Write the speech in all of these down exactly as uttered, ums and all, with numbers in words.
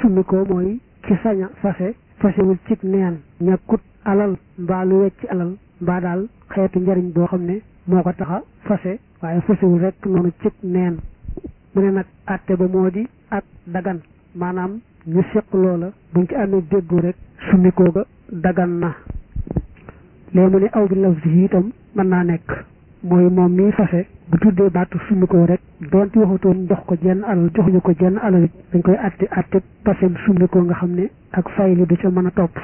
summi ko mooy ci saña fase fasewul cig neen ñàkkut alal mbaa lu wecc alal mbaa daal xeetu njariñ boo xam ne moo ko taxa fase waaye fasewul rek noonu cig neen mu ne nag àtte ba moo di ak dagan maanaam ñu seq loola buñ ci amee déggoo rek summi koo ga dagan na léegi mu ne aw bi lafzi yi itam mën naa nekk mooy moom miy fase bu tuddee baatu summi koo rek doonte waxutoon jox ko jenn alal joxuñu ko jenn alal dañ koy àtte àtte pasem summi koo nga xam ne ak fay li du ca mën a topp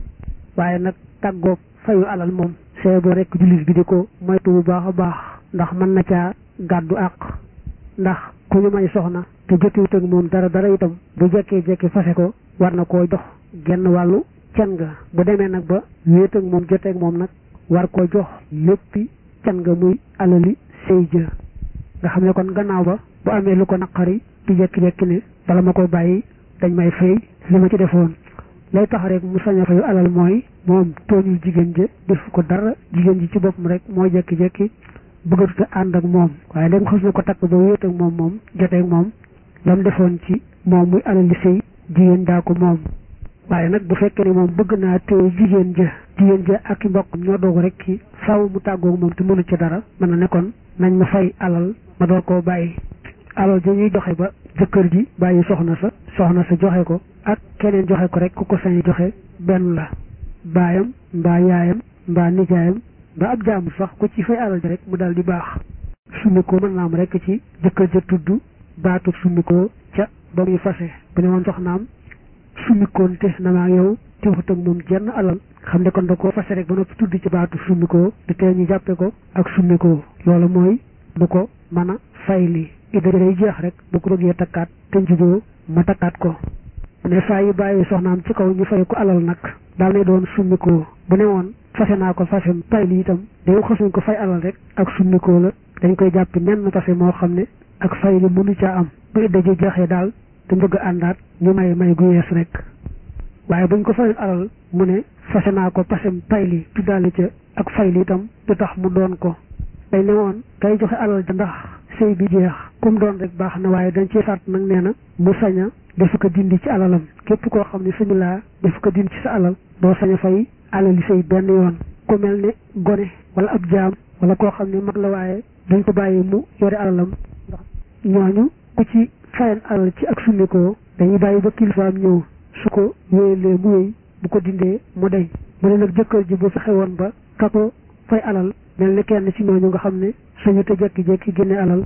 waaye nag tàggoog fayu alal moom see boo rek jullit bi di ko moytu bu baax a baax ndax mën na caa gàddu àq ndax ku ñu may soxna te jotiwut ak moom dara dara itam bu jekkee jekki fase ko war na koo jox genn wàllu can nga bu demee nag ba wéet ak moom jotee ak moom nag war koo jox léppi can nga muy alali sëy ja nga xam ne kon gannaaw ba bu amee lu ko naqari di jekki-jekki ne bala ma ko bàyyi dañ may fay li ma ci defoon lay tax rek mu sañ a fayu alal mooy moom tooñul jigéen ja def ko dara jigéen ji ci boppam rek moo jekki-jekki bëggatuta ànd ak moom waaye léegi xas na ko takk ba wéet ak moom moom jotee ak moom lam defoon ci moom muy alali sëy jigéen daa ko moom waaye nag bu fekkee ne moom bëgg naa téye jigéen ja jigéen ja ak i mbokkam ñoo doog rek ki faaw mu tàggoog moom te mënu ci dara mën na ne kon nañ ma fay alal ma door koo bàyyi alal ja ñuy joxe ba jëkkër ji bàyyi soxna sa soxna sa joxe ko ak keneen joxe ko rek ku ko sañ joxe benn la baayam mbaa yaayam mbaa nijaayam mbaa ab jaamu sax ku ci fay alal ja rek mu dal di baax summi ko mën naa am rek ci jëkkër ja tudd baatu summi ko ca ba muy fase bu ne woon soxnaam summikoon te na maa yow te waxut ak moom jenn alal xam ne kon da koo fase rek ba noppi tudd ci baatu summikoo di tee ñu jàppe ko ak summikoo loolu mooy du ko mën a fay li idda day jeex rek bu ko bëggee takkaat te njuboo ma takkaat ko ne saa yi bàyyi soxnaam ci kaw ñu fay ko alal nag daal ne doon summikoo bu ne woon fase naa ko fase fay li itam day xasuñ ko fay alal rek ak summikoo la dañ koy jàpp nenn fase moo xam ne ak fay li mënu caa am bu idda ji jeexee daal te bëgg àndaat ñu may may gu yees rek waaye buñ ko fayul alal mu ne fase naa ko pasem payli tuddaale ca ak fayli itam du tax mu doon ko dañ ne woon kay joxe alal ja ndax sëy bi jeex kum doon rek baax na waaye dañ ci sart nag nee na mu sañ a def ko dindi ci alalam képp koo xam ne sañu laa def ko dindi ci sa alal doo sañ a fay alali sëy benn yoon ku mel ne gone wala ab jaam wala koo xam ne mag la waaye dañ ko bàyyi mu yore alalam ndax ñooñu ku ci fayan alal ci ak summikoo dañuy bàyyi ba kilifaam ñëw su ko wéyalee mu wéy bu ko dindee mu deñ mu ne nag jëkkër ji bu fexe woon ba ka ko fay alal mel ne kenn ci ñooñu nga xam ne suñu te jekki-jekki génne alal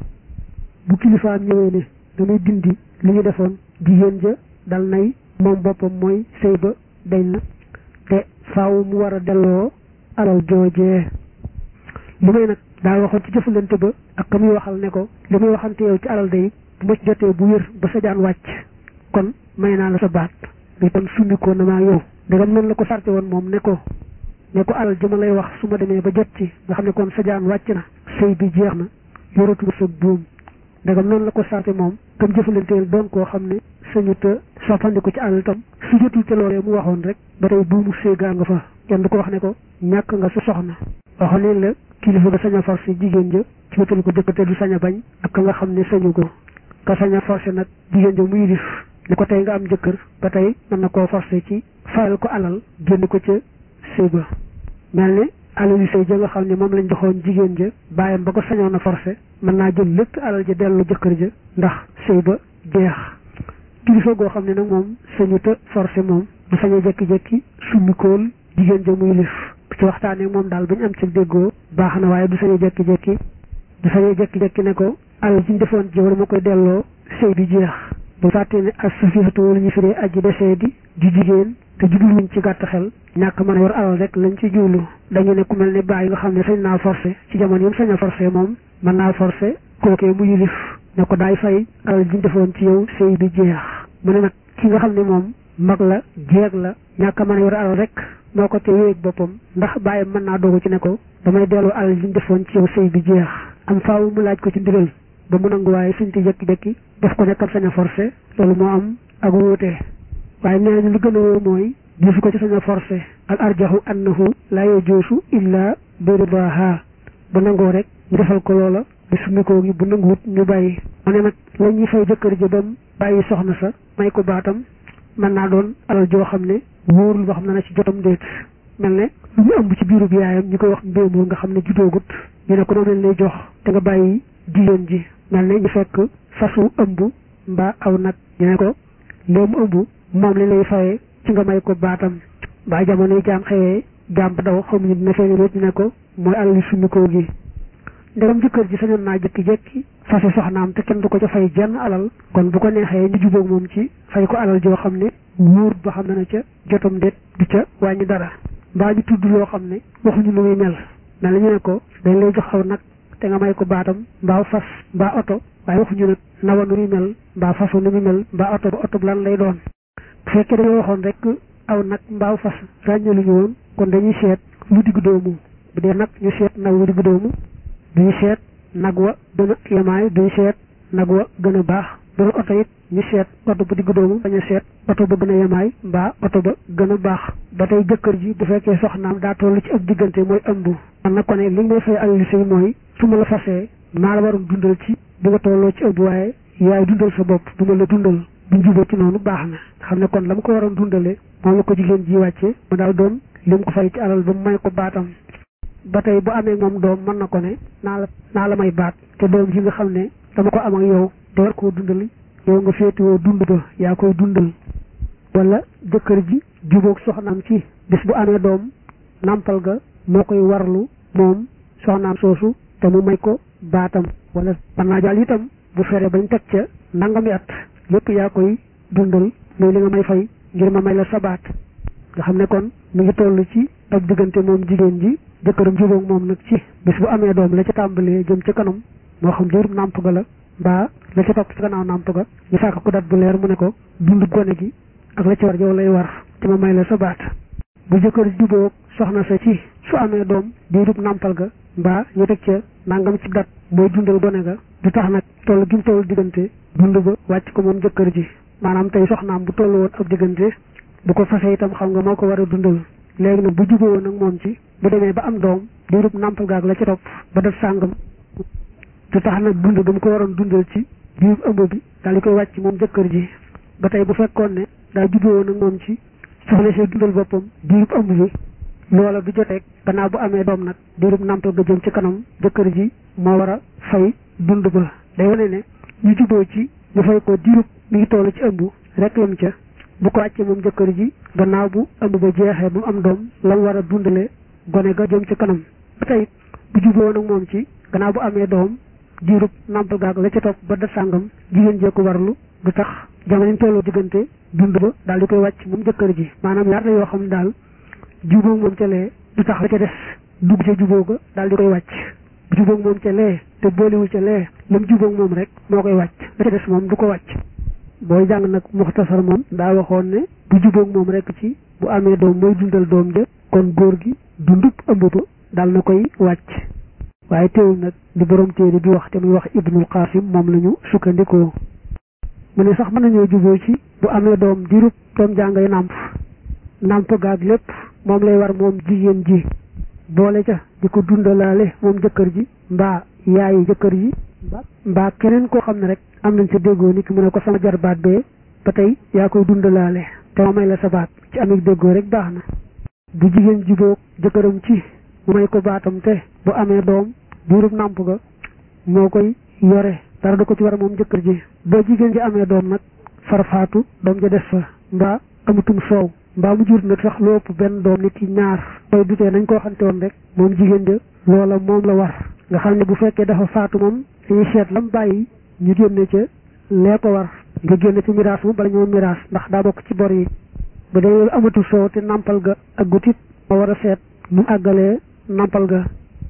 bu kilifaam ñëwee ne damay dindi li ñu defoon jigéen ja dal nay moom boppam mooy sëy ba dañ na te faaw mu war a delloo alal joojee li may nag daa waxoon ci jëfalante ba ak ka muy waxal ne ko li muy waxante yow ci alal day bu ma ci jotee bu wér ba sa jaan wàcc kon may naa la sa baat bi kon summikoo na maa yow dagam noonu la ko sarte woon moom ne ko ne ko alal ji ma lay wax su ma demee ba jot ci nga xam ne kon sa jaan wàcc na sëy bi jeex na yoratuma sa buum dagam noonu la ko sarte moom tam jëfalanteel doon koo xam ne sañu te soppandiku ci alal tam su jotul te loolee mu waxoon rek ba tey buumu sëy gaa nga fa kenn du ko wax ne ko ñàkk nga sa soxna waxoon leen la kilifa ba sañ a forcé jigéen ja ci wétal ko jëkkate du sañ a bañ ak ka nga xam ne sañu ko ka sañ a forcé nag jigéen ja muy dif ne ko tey nga am jëkkër ba tey mën na koo forcé ci fayal ko alal génn ko ca sëy ba mel ne alal yu sëy ja nga xam ne moom lañ joxoon jigéen ja bàyyam ba ko sañoon a forcé mën naa jël lépp alal ja dellu jëkkër ja ndax sëy ba jeex kilifa goo xam ne nag moom sañu te forcé moom du sañ a jekki-jekki summikool jigéen ja muy lif ci waxtaanee moom daal bañ am ci déggoo baax na waaye du sañ a jekki-jekki du sañ a jekki-jekki ne ko alal ji ñu defoon ci yow dama koy delloo sëy bi jeex bu fàttee ne as safihatu wala ñu firee aji desee di ju jigéen te jublu wuñ ci gàtt xel ñàkk mën a yor alal rek lañ ci jublu dañu ne ku mel ne bàyyi nga xam ne sañ naa forcé ci jamono yam sañ a forcé moom mën naa forcé kookee mu yilif ne ko daay fay alal ji ñu defoon ci yow sëy bi jeex mu ne nag ki nga xam ne moom mag la jeeg la ñàkk mën a yor alal rek moo ko te wéeg boppam ndax bàyyi mën naa doogu ci ne ko damay delloo alal ji ñu defoon ci yow sëy bi jeex am faaw mu laaj ko ci ndigal ba mu nangu waaye suñ ti jekki-jekki def ko nekkam sañ a forcé loolu moo am ak wuute waaye nee nañu lu gën a wóor mooy gisu ko ci sañ a forcé al arjahu annahu la yajuusu illa bi ridaha bu nangoo rek ñu defal ko loola di summikoo gi bu nanguwut ñu bàyyi mu ne nag la ñuy fay jëkkër ji bam bàyyi soxna sa may ko baatam mën naa doon alal joo xam ne wóorul ba xam ne na ci jotam déet mel ne lu ñu ëmb ci biirub yaayam ñu koy wax mbéemul nga xam ne juddoogut ñu ne ko noonu lañ lay jox te nga bàyyi jigéen ji mel ne ñu fekk fasu ëmb mbaa aw nag ñu ne ko léemu ëmb moom lañ lay fayee ci nga may ko baatam mbaa jamonoy jaam xëyee jaam ba daw xamuñu dina feeñ rek ñu ne ko mooy alal yu suñu koo gi ndegam jëkkër ji sañoon naa jëkki-jekki fase soxnaam te kenn du ko ca fay jenn alal kon bu ko neexee ñu jubóog moom ci fay ko alal joo xam ne wóor ba xam ne na ca jotam déet du ca wàññi dara mbaa ñu tudd loo xam ne waxuñu lu muy mel mel na ñu ne ko dañ lay jox aw nag te nga may ko baatam mbaa fas mbaa oto waaye waxuñu nag nawa nu muy mel mbaa fasu nu muy mel mbaa oto ba oto lan lay doon bu fekkee dañoo waxoon rek aw nag mbaa fas ràññaluñu woon kon dañuy seet lu diggu doomu bu dee nag ñu seet nag wu diggu doomu duñu seet nag wa gën a yemaay duñu seet nag wa gën a baax doon oto it ñu seet oto ba diggu doomu bañ a seet oto ba gën a yemaay mbaa oto ba gën a baax ba tey jëkkër ji bu fekkee soxnaam daa toll ci ab diggante mooy ëmb man na ko ne li ngay fay alal sëy mooy su ma la fasee maa la waroon dundal ci bi nga tolloo ci ëmb waaye yaay dundal sa bopp du ma la dundal buñ jubee ci noonu baax na xam ne kon la mu ko waroon dundalee moom la ko jigéen ji wàcce mu daal doon li mu ko fay ci alal ba mu may ko baatam ba tey bu amee moom doom mën na ko ne naa la naa la may baat te doom ji nga xam ne dama ko am ak yow te war koo dundal yow nga féetewoo dund ba yaa koy dundal wala jëkkër ji jubóog soxnaam ci bis bu amee doom nàmpal ga moo koy warlu moom soxnaam soosu te mu may ko baatam wala mën naa jàll itam bu fere bañ teg ca nangami at lépp yaa koy dundal muy li nga may fay ngir ma may la sa baat nga xam ne kon mu ngi toll ci ak diggante moom jigéen ji jëkkëram jubóog moom nag ci bis bu amee doom la ca tàmbalee jëm ca kanam moo xam diirub nàmp ga la mbaa la ca topp ci gannaaw nàmp ga ñu sàkk ko dat bu leer mu ne ko dund gone gi ak la ci war yow lay war te ma may la sa baat bu jëkkër jubóog soxna sa ci su amee doom diirub nàmpal ga mbaa ñu teg ca nangam ci dat mooy dundal gone ga du tax nag toll gi mu toll diggante dund ba wàcc ko moom jëkkër ji maanaam tey soxnaam bu toll woon ab diggante bu ko fase itam xam nga moo ko war a dundal léegi nag bu jubóo woon nag moom ci bu demee ba am doom diirub nàmpal gaag la ci topp ba def sàngam du tax nag dund ba mu ko waroon dundal ci diirub ëmb bi daal di koy wàcc moom jëkkër ji ba tey bu fekkoon ne daa jubóo woon nag moom ci soxna see dundal boppam diirub ëmb bi loola du joteeg gannaaw bu amee doom nag diirub nàmpal ga jëm ci kanam jëkkër ji moo war a fay dund ba day wane ne ñu jubóo ci ñu fay ko diirub mi ngi toll ci ëmb rek lam ca bu ko wàccee moom jëkkër ji gannaaw bu ëmb ba jeexee bu am doom la mu war a dundale gone ga jëm ci kanam ba tey bu jubóo nag moom ci gannaaw bu amee doom diirub nàmpal gaag la ca topp ba da sàngam jigéen jee ko warlu du tax jamono tolloo diggante dund ba daal di koy wàcc moom jëkkër ji maanaam yaar la yoo xam ne daal jubóo moom ca lee du tax la ca des dugg ca jubóo ga daal di koy wàcc bu jubóog moom ca lee te boolewul ca lee lam jubóog moom rek moo koy wàcc la ca des moom du ko wàcc booy jàng nag muxtasar moom daa waxoon ne bu jubóog moom rek ci bu amee doom mooy dundal doom ja kon góor gi dundub ëmb ba daal na koy wàcc waaye teewul nag di borom téere bi wax te muy wax Ibnul Qasim moom la ñu sukkandikoo mu ne sax mën nañoo jubóo ci bu amee doom dirub doom jàngay nàmp nàmp gaag lépp moom lay war moom jigéen ji boole ca di ko dundalaale moom jëkkër ji mbaa yaayi jëkkër ji mbaa keneen koo xam ne rek am nañ sa déggoo ni ki mu ne ko sama jarbaat bee ba tey yaa koy dundalaale te ma may la sa baat ci amik déggoo rek baax na bu jigéen jubóog jëkkëram ci mu may ko baatam te bu amee doom diirub nàmp ga moo koy yore dara du ko ci war a moom jëkkër ji boo jigéen ji amee doom nag farfaatu doom ja des fa mbaa amutum soow mbaa mu jur nag sax lu ëpp benn doom nit ki ñaar koy dutee nañ koo xante woon rek moom jigéen ja loola moom la war nga xam ne bu fekkee dafa faatu moom dañuy seet lam bàyyi ñu génne ca lee ko war nga génne ci miraas mu bala ñoo miraas ndax daa bokk ci bor yi bu dee loolu amatul soow te nàmpal ga ak gutit moo war a seet mu àggalee nàmpal ga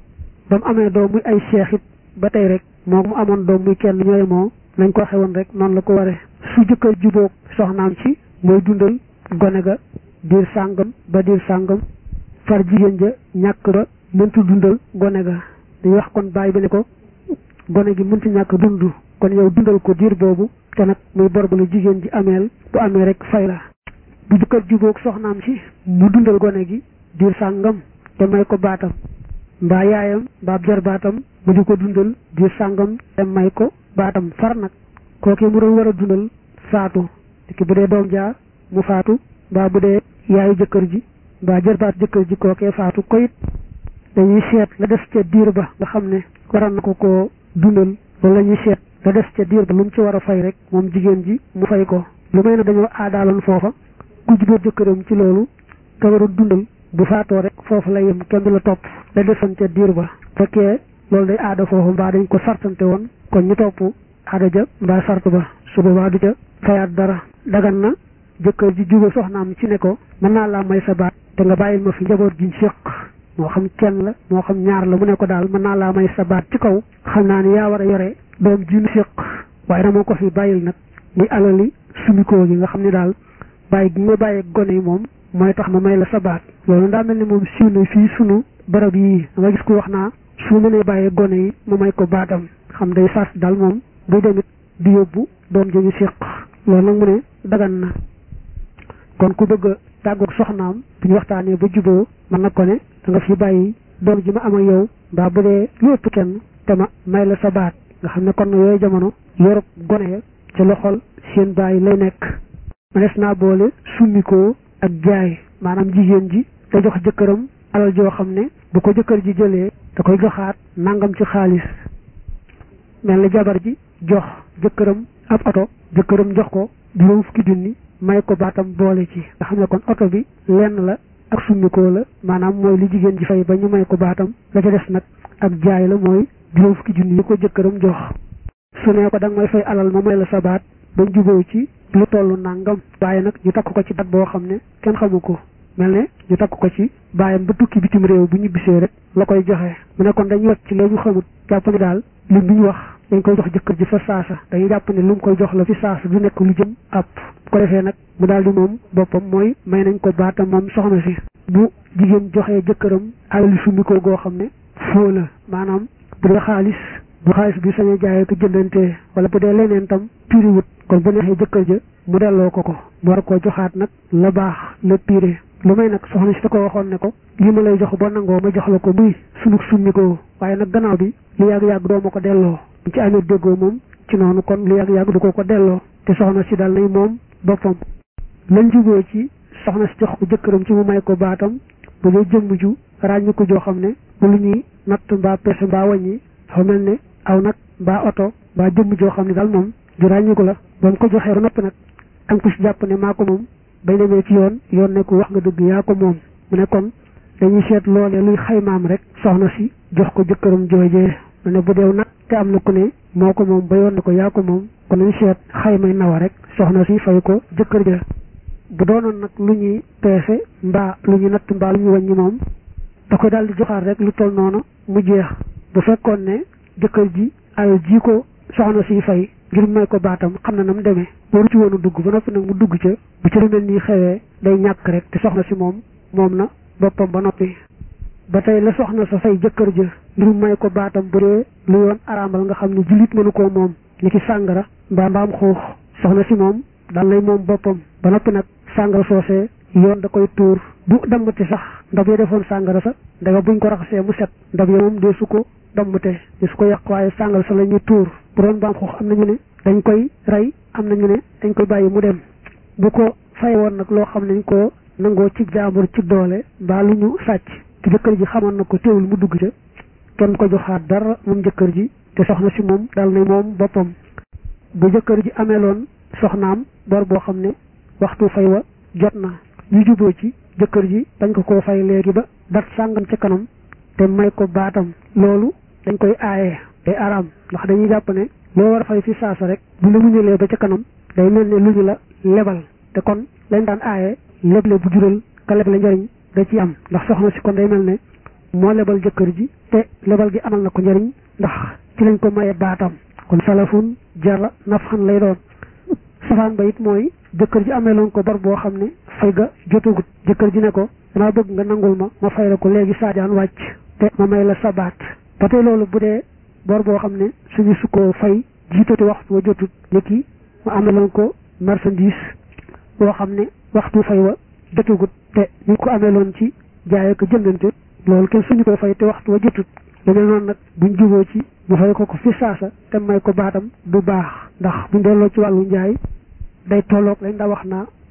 ba mu amee doom muy ay seex it ba tey rek moo mu amoon doom muy kenn ñooy moo nañ ko xewoon rek noonu la ko waree su jëkkër jubóog soxnaam ci mooy dundal gone ga diir sàngam ba diir sàngam far jigéen ja ñàkk ba mëntu dundal gone ga dañuy wax kon bàyyi bi ne ko gone gi mëntu ñàkk dund kon yow dundal ko diir boobu te nag muy bor ba la jigéen ji ameel bu amee rek fay la bu jëkkër jubóog soxnaam ci mu dundal gone gi diir sàngam te may ko baatam mbaa yaayam mbaa jar baatam mu di ko dundal diir sàngam te may ko baatam far nag kookee mu doon war a dundal faatu ki bu dee doom jaa mu faatu mbaa bu dee yaayu jëkkër ji mbaa jërbaat jëkkër ji kookee faatu ko it dañuy seet la des ca diir ba nga xam ne waral na ko koo dundal loolu la ñuy seet la des ca diir ba lu mu ci war a fay rek moom jigéen ji mu fay ko lu may na dañoo aadaaloon foofa ku jubóo jëkkëram ci loolu te war a dundal bu faatoo rek foofu lay yem kenn du la topp la desoon ca diir ba fekkee loolu day aada foofu mbaa dañ ko sartante woon kon ñu topp aada ja mbaa sart ba su boobaa du ca fayaat dara dagan na jëkkër ji jubóo soxnaam ci ne ko mën naa laa may sa baat te nga bàyyil ma fi njaboot gi séq moo xam kenn la moo xam ñaar la mu ne ko daal mën naa laa may sa baat ci kaw xam naa ne yaa war a yore doom ji nu séq waaye dama ko fi bàyyil nag muy alali sumikoo gi nga xam ne daal bàyyi gi nga bàyyi gone yi moom mooy tax ma may la sa baat loolu daa mel ni moom siiw na fii sunu barab yii nga gis ko wax naa su mënee bàyyi gone yi ma may ko baatam xam day sas daal moom buy demit di yóbbu doom ji ñu séq loolu nag mu ne dagan na kon ku bëgg a tàggoog soxnaam bu ñu waxtaanee ba juboo mën na ko ne da nga fi bàyyi doom ji ma am ak yow mbaa bu dee lu ëpp kenn te ma may la sa baat nga xam ne kon yooyu jamono yorub gone ya ci loxol seen bàyyi lay nekk ma des naa boole summikoo ak jaay maanaam jigéen ji da jox jëkkëram alal joo xam ne bu ko jëkkër ji jëlee da koy joxaat nangam ci xaalis mel ni jabar ji jox jëkkëram ab oto jëkkëram jox ko juróom fukki junni may ko baatam boole ci nga xam ne kon oto bi lenn la ak summikoo la maanaam mooy li jigéen ji fay ba ñu may ko baatam la ca des nag ak jaay la mooy juróom fukki junni yi ko jëkkëram jox su ne ko da nga may fay alal ma may la sa baat ba jubóo ci lu tollu nangam waaye nag ñu takk ko ci dat boo xam ne kenn xamu ko mel ne ñu takk ko ci bàyyam ba tukki bitim réew bu ñu bisee rek la koy joxe mu ne kon dañuy wacc ci léegi xamut jàpp ne daal lim bi ñu wax dañ koy jox jëkkër ji fa saasa dañuy jàpp ne lu mu koy jox la fi saasa du nekk lu jëm ab bu ko defee nag mu daal di moom boppam mooy may nañ ko baatam moom soxna si bu jigéen joxee jëkkëram alal summi ko goo xam ne foo la maanaam bu dee xaalis bu xaalis bi sañee jaayee ko jëndantee wala bu dee leneen tam piriwut kon bu neexee jëkkër ja mu delloo ko ko mu war koo joxaat nag la baax la piré lu may nag soxna si da ko waxoon ne ko lii ma lay jox boo nangoo ma jox la ko muy sunug summi ko waaye nag gannaaw bi lu yàgg-yàgg doo ma ko delloo ci amee déggoo moom ci noonu kon lu yàgg-yàgg du ko ko delloo te soxna si daal nay moom boppam lañ juboo ci soxna si jox ko jëkkëram ci mu may ko baatam bu dee jëmm ju ràññi ko joo xam ne bu lu ñuy natt mbaa pese mbaa wàññi dafa mel ne aw nag mbaa oto mbaa jëmm joo xam ne daal moom ju ràññiku la ba mu ko joxee ba noppi nag am ku si jàpp ne maa ko moom bay demee ci yoon yoon ne ko wax nga dëgg yaa ko moom mu ne kon dañuy seet loolee luy xaymaam rek soxna si jox ko jëkkëram joojee mu ne bu deew nag te am na ku ne moo ko moom ba yoon ne ko yaa ko moom kon nañu seet xaymay nawa rek soxna si fay ko jëkkër ja bu doonoon nag lu ñuy peese mbaa lu ñu natt mbaa lu ñu wàññi moom da koy daal di joxaat rek lu toll noonu mu jeex bu fekkoon ne jëkkër ji alal ji ko soxna si fay ngir may ko baatam xam na na mu demee waru ci woon a dugg ba noppi nag mu dugg ca bu ci lu mel nii xewee day ñàkk rek te soxna si moom moom na boppam ba noppi ba tey la soxna sa fay jëkkër ja ngir may ko baatam bu dee lu yoon araamal nga xam ne jullit mënu koo moom ni ki sàngara mbaa mbaam xuux soxna si moom daal lay moom boppam ba noppi nag sàngara soosee yoon da koy tuur bu dammati sax ndab ya defoon sàngara sa ndaga buñ ko raxasee mu set ndab ya moom dee su ko dammate dee su ko yàq waaye sàngara sa la ñuy tuur bu doon mbaam xuux am nañu ne dañ koy rey am nañu ne dañ koy bàyyi mu dem bu ko fay woon nag loo xam nañ ko nangoo ci jaambur ci doole mbaa lu ñu sàcc te jëkkër ji xamoon na ko teewul mu dugg ca kenn ko joxaat dara moom jëkkër ji te soxna si moom daal na moom boppam bu jëkkër ji ameeloon soxnaam bor boo xam ne waxtu fay wa jot na ñu juboo ci jëkkër ji dañ ko koo fay léegi ba dat sàngam ca kanam te may ko baatam loolu dañ koy aaye day araam ndax dañuy jàpp ne loo war a fay fi saasa rek bu la muñalee ba ca kanam day mel ne lu ñu la lebal te kon lañ daan aaye leble bu jural ka leble njëriñ da ci am ndax soxna si kon day mel ne moo lebal jëkkër ji te lebal gi amal na ko njëriñ ndax ci lañ ko maye baatam kon salafun jara nafxan lay doon safaan ba it mooy jëkkër ji ameeloon ko bor boo xam ne fay ga jotugut jëkkër ji ne ko damaa bëgg nga nangul ma ma fay la ko léegi saajaan wàcc te ma may la sa baat ba tey loolu bu dee bor boo xam ne suñu su ko fay jiitati waxtu wa jotut ni ki mu ameeloon ko marchandise boo xam ne waxtu fay wa jotugut te ñu ko ameeloon ci jaayee ko jëndante loolu kenn suñu ko fay te waxtu wa jotut lu mel noonu nag buñ juboo ci mu fay ko ko fi saasa te may ko baatam du baax ndax buñ delloo ci wàllu njaay day tolloog lañ daa wax naa xutta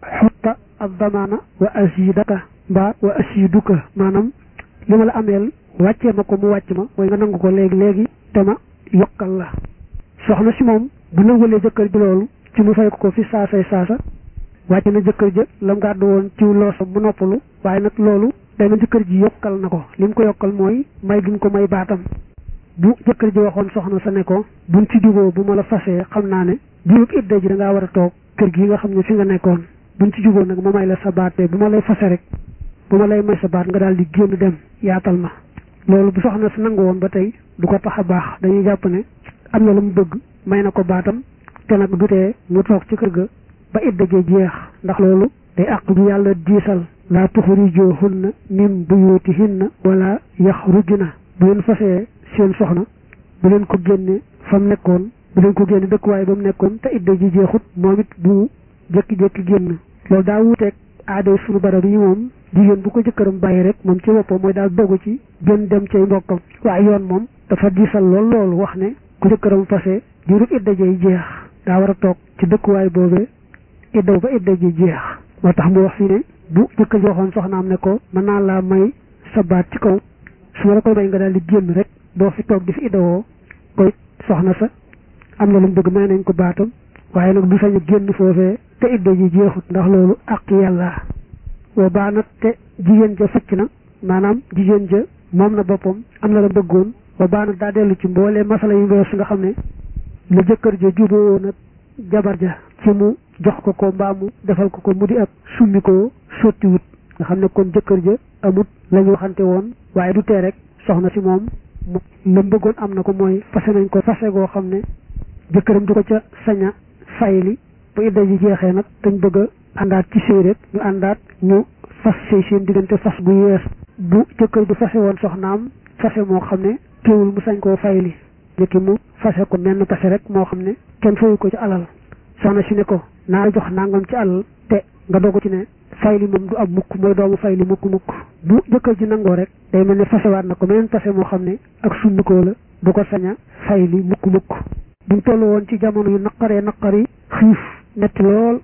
anta ad-damaana wa azidaka mbaa wa asiduka maanaam li ma la ameel wàccee ma ko mu wàcc ma mooy nga nangu ko léegi léegi te ma yokkal la soxna si moom bu nangulee jëkkër ji loolu ci mu fay ko ko fi saasay saasa wàcc na jëkkër ja lam gàddu woon ciw loosa mu noppalu waaye nag loolu day na jëkkër ji yokkal na ko li mu ko yokkal mooy may gi mu ko may baatam bu jëkkër ji waxoon soxna sa ne ko buñ ci juboo bu ma la fasee xam naa ne diirub idda ji da ngaa war a toog kër gi nga xam ne fi nga nekkoon buñ ci juboo nag ma may la sa baat te bu ma lay fase rek bu ma lay may sa baat nga daal di génn dem yaatal ma loolu bu soxna si nangu woon ba tey du ko tax a baax dañuy jàpp ne am na lu mu bëgg may na ko baatam te nag du tee mu toog ci kër ga ba idda ji jeex ndax loolu day àq bi yàlla diisal laa tuxrijoohunna min buyutihinna wala yaxrujna bu leen fasee seen soxna bu leen ko génne fa mu nekkoon bu leen ko génne dëkkuwaay ba mu nekkoon te idda ji jeexut moom it bu jékki-jékki génn loolu daa wuuteeg aaday suñu barab yi moom jigéen bu ko jëkkëram bàyyi rek moom ci boppam mooy daal dogu ci gën dem cay mbokkam waaye yoon moom dafa diisal lool loolu wax ne ku jëkkëram fase diirub idda ji jeex daa war a toog ci dëkkuwaay boobee iddaw ba idda ji jeex moo tax mu wax fii ne bu jëkkër ji waxoon soxnaam ne ko mën naa laa may sa baat ci kaw su ma la koy may nga daal di génn rek doo fi toog di fi iddawoo koy soxna sa am na lu mu bëgg may nañ ko baatam waaye nag du sañu génn foofee te idda ji jeexut ndax loolu ak yàlla boo baa nag te jigéen ja facc na maanaam jigéen ja moom na boppam am na la bëggoon boo baa nag daa dellu ci mboolee masala yu weesu nga xam ne la jëkkër ja juboo nag jabar ja ci mu jox ko ko mbaa mu defal ko ko mu di ak summi ko sotti wut nga xam ne kon jëkkër ja amut la ñu waxante woon waaye du tee rek soxna si moom la bëggoon am na ko mooy fase nañ ko fase goo xam ne jëkkëram du ko ca saña fayli bu idda ji jeexee nag dañ bëgg a àndaat ci sëy rek ñu àndaat ñu fas sëy seen diggante fas bu yees bu jëkkër du fase woon soxnaam fase moo xam ne teewul mu sañ koo fayli jëkki mu fase ko menn fase rek moo xam ne kenn fayu ko ci alal soxna si ne ko naa la jox nangam ci alal te nga dogu ci ne fayli moom du ab mukk mooy doomu fayli mukk mukk bu jëkkër ji nangoo rek day mel ne fasewaat na ko meneen fase moo xam ne ak summikoo la du ko saña fayli mukk mukk buñ toll woon ci jamono yu naqaree naqari xiif metti lool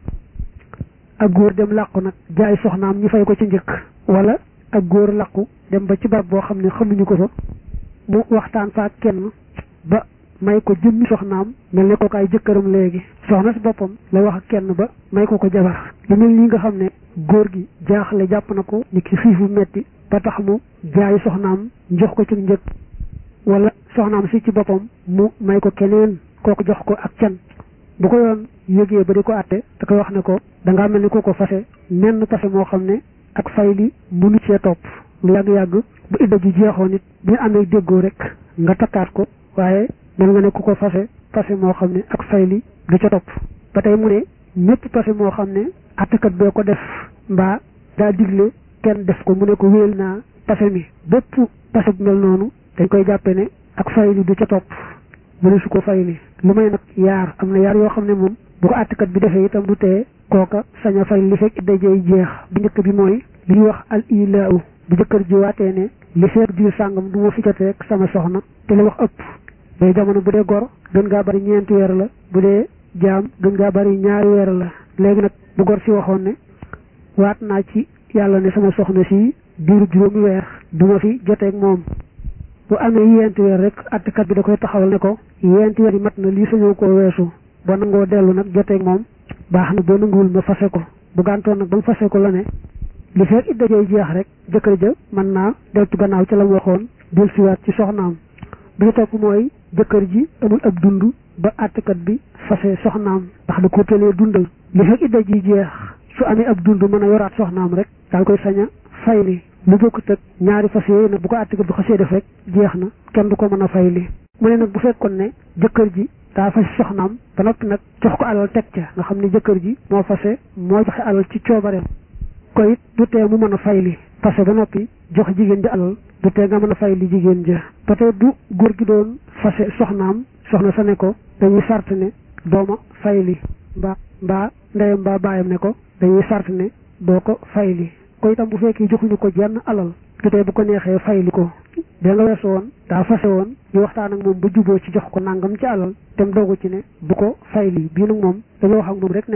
ak góor dem làqu nag jaay soxnaam ñu fay ko ci njëkk wala ak góor làqu dem ba ci barab boo xam ne xamuñu ko fa mu waxtaan fa ak kenn ba may ko jëmmi soxnaam mel ne ko kaay jëkkëram léegi soxna si boppam la wax ak kenn ba may ko ko jabar lu mel nii nga xam ne góor gi jaaxle jàpp na ko ni ki xiif bu metti ba tax mu jaay soxnaam jox ko ci njëkk wala soxnaam si ci boppam mu may ko keneen kooku jox ko ak can bu ko yoon yëgee ba di ko àtte da koy wax ne ko dangaa mel ni ko ko fase menn fase moo xam ne ak fay li mënu cee topp lu yàgg-yàgg bu idda ji jeexoo nit bu ñu amee déggoo rek nga takkaat ko waaye mel nga ne ku ko fase fase moo xam ne ak fay li du ca topp ba tey mu ne ñëpp fase moo xam ne àttekat bee ko def mbaa daa digle kenn def ko mu ne ko wéel naa fase mi bépp fase bu mel noonu dañ koy jàppe ne ak fay li du ca topp mu ne su ko fay li lu may nag yaar am na yaar yoo xam ne moom bu ko àttekat bi defee itam du tee kooka sañ a fay li fekk idda jey jeex bu njëkk bi mooy li ñuy wax al ilaau bu jëkkër ji waatee ne li feek diir sàngam du ma fi jotee ak sama soxna te li wax ëpp day jamono bu dee gor gën ngaa bari ñeenti weer la bu dee jaam gën ngaa bari ñaari weer la léegi nag bu gor si waxoon ne waat naa ci yàlla ne sama soxna si diiru juróomi weer du ma fi jotee ak moom bu amee yenti weer rek àttekat bi da koy taxawal ne ko yenti weer yi mat na lii sañoo koo weesu boo nangoo dellu nag jotee ak moom baax na boo nanguwul ma fase ko bu gàntoon nag ba mu fase ko la ne li fekk idda jey jeex rek jëkkër ja mën naa deltu gannaaw ci la mu waxoon del siwaat ci soxnaam bi topp mooy jëkkër ji amul ab dund ba àttekat bi fase soxnaam ndax da ko tëlee dundal li fekk idda ji jeex su amee ab dund mën a yoraat soxnaam rek daal koy sañ a fay li lu bokkut ak ñaari fas yooyu nag bu ko àttekat bi xasee def rek jeex na kenn du ko mën a fay li mu ne nag bu fekkoon ne jëkkër ji daa fase soxnaam ba noppi nag jox ko alal teg ca nga xam ne jëkkër ji moo fase moo joxe alal ci coobareem ko it du tee mu mën a fay li parce que ba noppi jox jigéen ji alal du tee nga mën a fay li jigéen ja ba tey du góor gi doon fase soxnaam soxna sa ne ko dañuy sart ne dooma fay li mbaa mbaa ndeyam mbaa baayam ne ko dañuy sart ne doo ko fay li ko itam bu fekkee joxuñu ko jenn alal du tee bu ko neexee fay li ko da nga weesu woon daa fase woon ñu waxtaan ak moom ba juboo ci jox ko nangam ci alal te mu dogu ci ne du ko fay li bii nag moom dañoo wax ak moom rek ne ko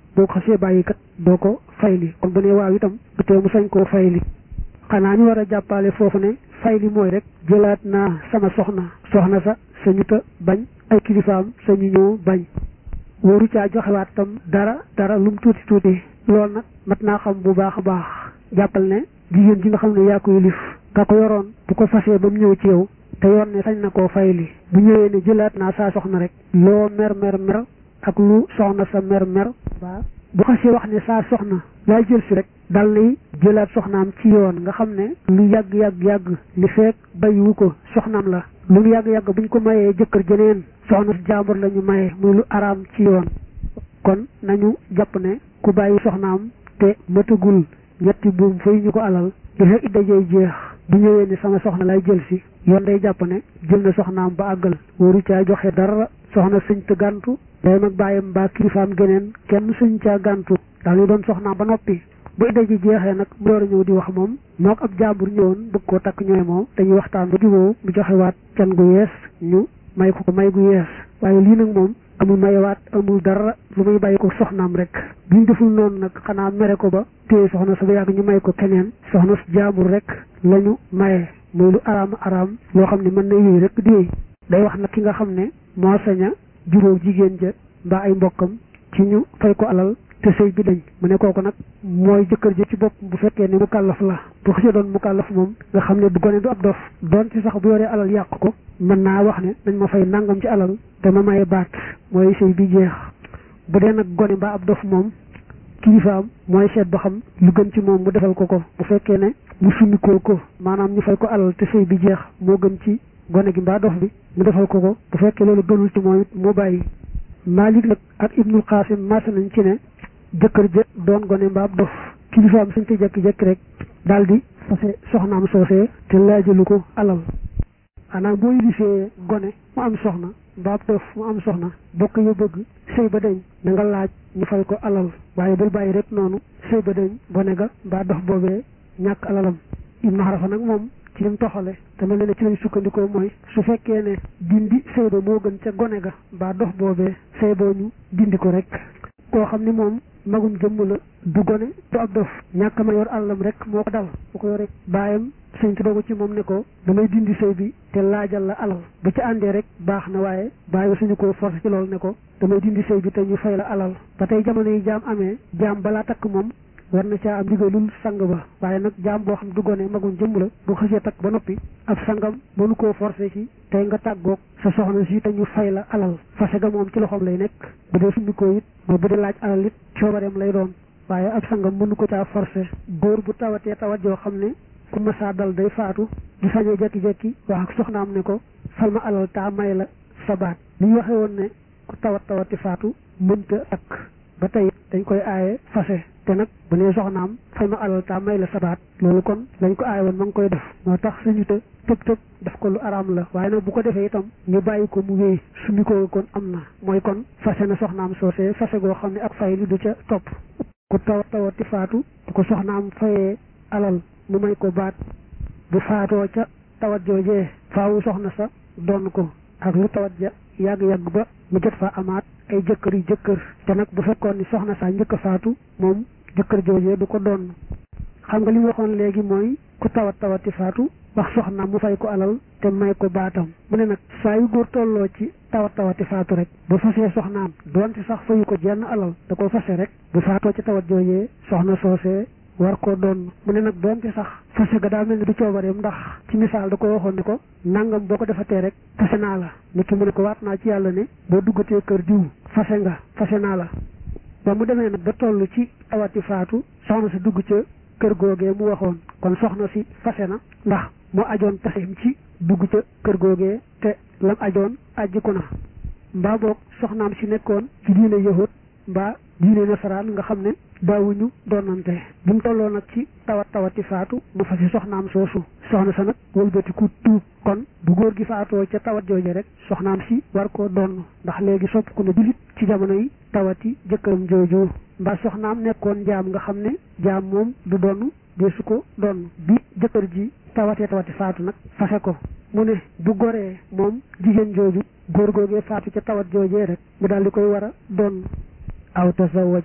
boo ko xasee bàyyi kat doo ko fayli kon bu ne waaw itam du tee mu sañ koo fayli xanaa ñu war a jàppale foofu ne fayli mooy rek jëlaat naa sama soxna soxna sa sañu ta bañ ay kilifaam sañu ñëw bañ wóoru caa joxewaat tam dara dara lum tuuti tuuti loolu nag mat naa xam bu baax a baax jàppal ne jigéen ji nga xam ne yaa ko yilif ka ko yoroon bu ko fasee ba mu ñëw ci yow te yoon ne sañ na koo fayli bu ñëwee ne jëlaat naa saa soxna rek loo mer mer mer ak lu soxna sa mer mer ba bu xasee wax ne saa soxna laay jël si rek dal nay jëlaat soxnaam ci yoon nga xam ne lu yàgg yàgg yàgg li feek bayiwu ko soxnaam la lu mu yàgg yàgg buñ ko mayee jëkkër jeneen soxna si jàmbur la ñu maye muy lu araam ci yoon kon nañu jàpp ne ku bàyyi soxnaam te matagul ñetti buum fay ñu ko alal di fekk idda jey jeex bu ñëwee ne sama soxna lay jël si yoon day jàpp ne jël na soxnaam ba àggal wóoru caa joxe dara soxna sëñ te gàntu day mag bàyyam mbaa kilifaam geneen kenn sëñ caa gàntu daal ñu doon soxnaam ba noppi bu idda ji jeexee nag mu door a ñëw di wax moom moo ko ab jàmbur ñëwoon bëgg koo takk ñooy moom dañuy waxtaan ba juboo mu joxewaat can gu yees ñu may ko ko may gu yees waaye lii nag moom amul mayewaat amul dara lu muy bàyyi ko soxnaam rek biñ deful noonu nag xanaa mere ko ba téye soxna sa ba yàgg ñu may ko keneen soxna su jàmbur rek lañu maye muy lu araam araam loo xam ne mën na yooyu rek di day wax nag ki nga xam ne moo sañ a juróo jigéen ja mbaa ay mbokkam ci ñu fay ko alal te sëy bi dañ mu ne kooku nag mooy jëkkër ji ci bopp bu fekkee ne mu kàllaf la bu xasee doon mu kàllaf moom nga xam ne du gone du ab dof doon ci sax bu yoree alal yàq ko mën naa wax ne nañ ma fay nangam ci alal te ma maye baat mooy sëy bi jeex bu dee nag gone mbaa ab dof moom kilifaam mooy seet ba xam lu gën ci moom mu defal ko ko bu fekkee ne mu summikoo ko maanaam ñu fay ko alal te sëy bi jeex moo gën ci gone gi mbaa dof bi mu defal ko ko bu fekkee loolu gënul ci moom it mu bàyyi Maalik nag ak Ibnul Qaasim maasa nañ ci ne jëkkër ja doon gone mbaa ab dof kilifaam suñ te jekki-jekki rek daal di fase soxnaam soosee te laajalu ko alal xanaa boo yilifee gone mu am soxna mbaa ab dof mu am soxna bokk yu bëgg sëy ba dañ da nga laaj ñu fay ko alal waaye bul bàyyi rek noonu sëy ba dañ gone ga mbaa dof boobee ñàkk alalam Ibnu Xarafa nag moom ci lim toxale te mel ne ci lañ sukkandikoo mooy su fekkee ne dindi sëy ba moo gën ca gone ga mbaa dof boobee sëy boo ñu dindi ko rek koo xam ni moom magum jëmm la du gone du ab dof ñàkk ma yor àllam rek moo ko dal bu ko yoree baayam sëñ te doogu ci moom ne ko damay dindi sëy bi te laajal la alal bu ci àndee rek baax na waaye bàyyi suñu ko forcé ci loolu ne ko damay dindi sëy bi te ñu fay la alal ba tey jamono yi jaam amee jaam balaa takk moom war na caa am ndigalul sang ba waaye nag jaam boo xam du gone magum jëmm la bu xësee takk ba noppi ab sangam mënu koo forcé ci tey nga tàggoog sa soxna si te ñu fay la alal fase ga moom ci loxoom lay nekk bu dee summi ko it moo bu dee laaj alal it coobareem lay doon waaye ab sangam mënu ko caa forcé góor bu tawatee tawat joo xam ne ku masaa dal day faatu du sañee jekki-jekki wax ak soxnaam ne ko fal ma alal taa may la sa baat li ñu waxee woon ne ku tawat tawati faatu mënta ak ba tey dañ koy aaye fase te nag bu nee soxnaam fay ma alal taa may la sabaat loolu kon lañ ko aaye woon ma ngi koy def moo tax suñu te tëb tëb def ko lu araam la waaye nag bu ko defee itam ñu bàyyi ko mu wéy suñu ko kon am na mooy kon fase na soxnaam soosee fase goo xam ne ak fay li du ca topp ku tawat tawati faatu bu ko soxnaam fayee alal mu may ko baat bu faatoo ca tawat joojee faawu soxna sa doon ko ak lu tawat ja yàgg-yàgg ba mu jot fa amaat ay jëkkër yi jëkkër te nag bu fekkoon ni soxna saa njëkk a faatu moom jëkkër joojee du ko doon xam nga li mu waxoon léegi mooy ku tawat tawati faatu wax soxna mu fay ko alal te may ko baatam mu ne nag saa yu góor tolloo ci tawat tawati faatu rek bu fasee soxnaam doonte sax fayu ko jenn alal da ko fase rek bu faatoo ci tawat joojee soxna soosee war koo doon mu ne nag doonte sax fase ga daa mel ni du coobareem ndax ci misaal da ko waxoon ne ko nangam boo ko defatee rek fase naa la nit ki mu ne ko waat naa ci yàlla ne boo duggatee kër diw fase nga fase naa la ba mu demee nag ba toll ci tawati faatu soxna si dugg ca kër googee mu waxoon kon soxna si fase na ndax moo ajoon taseem ci dugg ca kër googee te lam ajoon ajjiku na mbaa boog soxnaam si nekkoon ci diine yahut mbaa diine nasaraan nga xam ne daawuñu doonante bu mu tolloo nag ci tawat tawati faatu mu fasi soxnaam soosu soxna sa nag wëlbati ku tuub kon bu góor gi faatoo ca tawat jooje rek soxnaam si war koo doon ndax léegi sopp ku ne jullit ci jamono yi tawati jëkkëram jooju mbaa soxnaam nekkoon jaam nga xam ne jaam moom du donn deesu ko doon bi jëkkër ji tawatee tawati faatu nag fase ko mu ne bu goree moom jigéen jooju góor googee faatu ca tawat joojee rek mu daal di koy war a doon aw tasawajat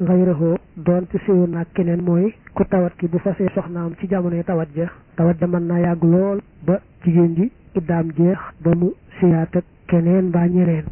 xayraxoo doonte séyoon naag keneen mooy ku tawat ki bu fasee soxnaam ci jamonoy tawat ja tawat ja mën naa yàgg lool ba jigéen ji iddaam jeex ba mu séyaat ak keneen mbaa ñeneen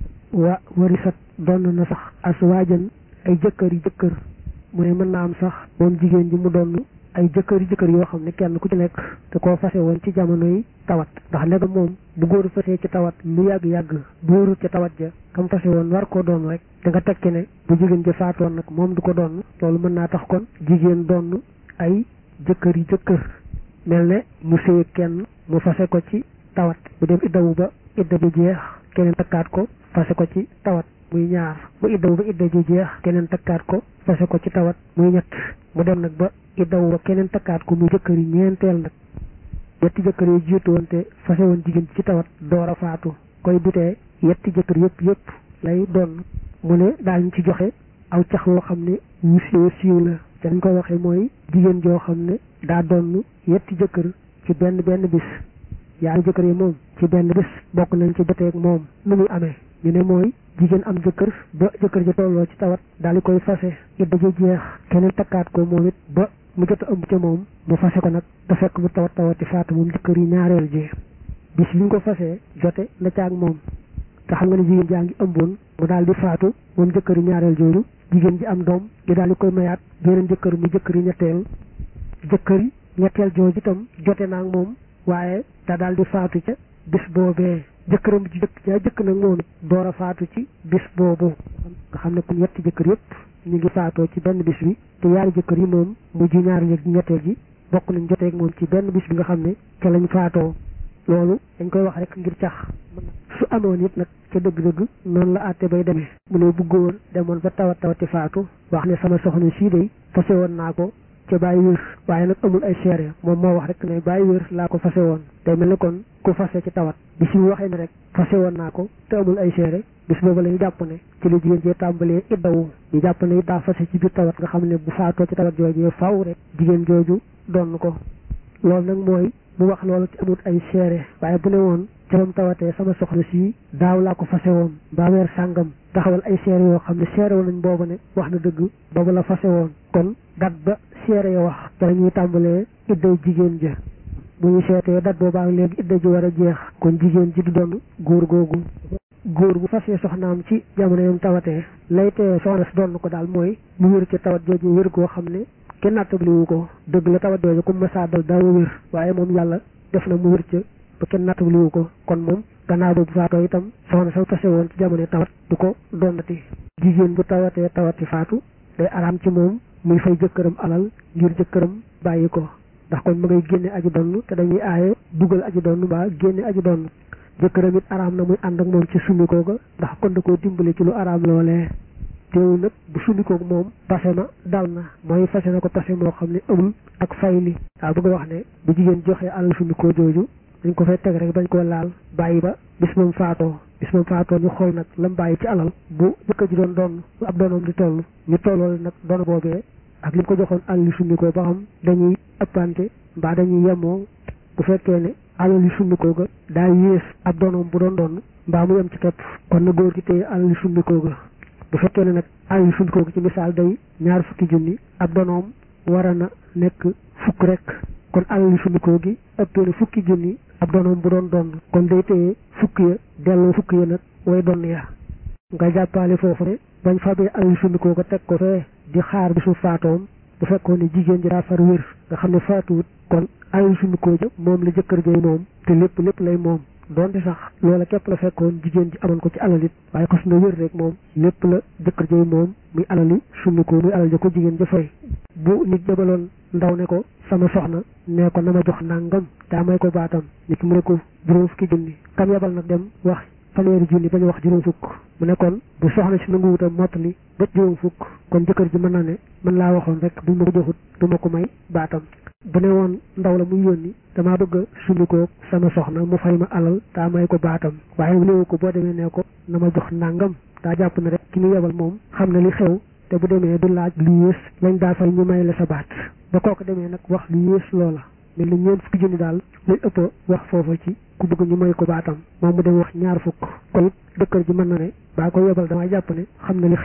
wa warisat doon na sax aswaajan ay jëkkër yi jëkkër mu ne mën naa am sax moom jigéen ji mu doon ay jëkkër yi jëkkër yoo xam ne kenn ku ci nekk te koo fase woon ci jamono yi tawat ndax léegi moom bu góoru fasee ci tawat lu yàgg-yàgg bu wóorul ca tawat ja kam fase woon war koo doon rek da nga tekki ne bu jigéen ja faatoon nag moom du ko doon loolu mën naa tax kon jigéen doon ay jëkkër yi jëkkër mel ne mu séy kenn mu fase ko ci tawat bu dem iddawu ba idda ji jeex keneen takkaat ko fase ko ci tawat muy ñaar mu iddawu ba idda ji jeex keneen takkaat ko fase ko ci tawat muy ñett mu dem nag ba iddawu ba keneen takkaat ko muy jëkkër yi ñeenteel nag yetti jëkkër yi jiitu woon te fase woon jigéen ci tawat door a faatu koy dutee yetti jëkkër yëpp yëpp lay doon mu ne daañu ci joxe aw cax woo xam ne wu siiw siiw la te dañ koy waxee mooy jigéen joo xam ne daa doon yetti jëkkër ci benn benn bis yaari jëkkër yi moom ci benn bis bokk nañ ci joteeg moom nu muy amee ñu ne mooy jigéen am jëkkër ba jëkkër ja tolloo ci tawat daal di koy fase idda ja jeex keneen takkaat ko moom it ba mu jot a ëmb ca moom mu fase ko nag da fekk mu tawat tawati faatu moom jëkkër yi ñaareel ji bis bi ñu ko fasee jote na caag moom te xam nga ne jigéen jaa ngi ëmboon mu daal di faatu moom jëkkër yi ñaareel jooju jigéen ji am doom di daal di koy mayaat beneen jëkkër mu jëkkër yi ñetteel jëkkër yi ñetteel jooju itam jote naa ak moom waaye da daal di faatu ca bis boobee jëkkëram ji jëkk jaa jëkk nag moom door a faatu ci bis boobu nga xam ne kon ñetti jëkkër yëpp ñu ngi faatoo ci benn bis bi te yaari jëkkër yi moom mu ji ñaari ñeeg ñetteel ji bokk nañ joteeg moom ci benn bis bi nga xam ne ca lañ faatoo loolu dañ koy wax rek ngir cax su amoon it nag ca dëgg-dëgg noonu la àtte bay demee mu ne bu góor demoon ba tawat tawati faatu wax ne sama soxna sii day fase woon naa ko ca bàyyi wér waaye nag amul ay seere moom moo wax rek ne bàyyi wér laa ko fase woon day mel ni kon ku fase ci tawat bis bi waxee ne rek fase woon naa ko te amul ay seere bis boobu la ñu jàpp ne ci la jigéen jee tàmbalee iddawu ñu jàpp ne it daa fase ci biir tawat nga xam ne bu faatoo ci tawat jooju faw rek jigéen jooju doon ko loolu nag mooy mu wax loolu ci amul ay seere waaye bu ne woon ca moom tawatee sama soxna si daaw laa ko fase woon mbaa weer sàngam taxawal ay seere yoo xam ne seere woon nañ boobu ne wax na dëgg boobu la fase woon kon dat ba seere yo wax te la ñuy tàmbalee idday jigéen ja bu ñu seetee dat boobaa léegi idda ji war a jeex kon jigéen ji du doon góor googu góor bu fasee soxnaam ci jamono yam tawatee lay tee soxna si doon ko daal mooy mu wér ci tawat jooju wér goo xam ne kenn nattabliwu ko dëgg la tawat jooju comme masa dal daawa wér waaye moom yàlla def na mu wér ca ba kenn nattabliwu ko kon moom gannaaw boobu faatoo itam soxna sa fase woon ci jamono tawat du ko doonati jigéen bu tawatee tawati faatu day araam ci moom muy fay jëkkëram alal ngir jëkkëram bàyyi ko ndax kon ma ngay génne aji donn te dañuy aaye dugal aji donn mbaa génne aji donn jëkkëram it araam na muy ànd ak moom ci sumikoo ga ndax kon da koo dimbale ci lu araam loolee teewul nag bu sumikoo moom pase na dal na mooy fase na ko pase moo xam ne amul ak fay li waaw bëgg a wax ne bu jigéen joxee alal sumikoo jooju dañ ko fay teg rek bañ koo laal bàyyi ba bis moom faatoo bis moom faatoo ñu xool nag lam bàyyi ci alal bu jëkkër ji doon doon ab doonoom di toll ñu tollool nag doon boobee ak li mu ko joxoon alal li sumikoo ba xam dañuy ëppante mbaa dañuy yemoo bu fekkee ne alal li sumikoo ga daa yées ab doonoom bu doon doon mbaa mu yem ci képp kon na góor gi téye alal li sumikoo ga bu fekkee ne nag alal li sumikoo ga ci misaal day ñaar fukki junni ab doonoom war a na nekk fukk rek kon alal li sumikoo gi ëppee na fukki junni ab doonoom bu doon doon kon day téye fukk ya delloo fukk ya nag way doon ya nga jàppale foofu ne bañ fabee alal li sumikoo ga teg ko fee di xaar bisu faatoom bu fekkoon ne jigéen ji daa far wér nga xam ne faatuwut kon alal sumikoo ja moom la jëkkër jay moom te lépp lépp lay moom donte sax loola képp la fekkoon jigéen ji amoon ko ci alal it waaye xas na wér rek moom lépp la jëkkër jay moom muy alali sumikoo muy alal ja ko jigéen ja fay bu nit jabaloon ndaw ne ko sama soxna ne ko na ma jox nangam daa may ko baatam nit ki mu ne ko juróom fukki junni kam yabal nag dem wax fanweeri junni bañ wax juróom fukk mu ne kon bu soxna si nangu wutam mottali ba juróom fukk kon jëkkër ji mën na ne mën laa waxoon rek bu ma ko joxut du ma ko may baatam bu ne woon ndaw la muy yónni damaa bëgg a sumikoo sama soxna mu fay ma alal daa may ko baatam waaye néewu ko boo demee ne ko na ma jox nangam daa jàpp ne rek ki ñu yebal moom xam na li xew te bu demee du laaj lu yées lañ daa fay ñu may la sa baat ba kooku demee nag wax lu yées loola mel ni ñeent fukki junni daal lañ ëpp wax foofa ci ku bëgg ñu may ko baatam moom mu dem wax ñaar fukk kon it jëkkër ji mën na ne baa ko yebal damay jàpp ne xam na li xew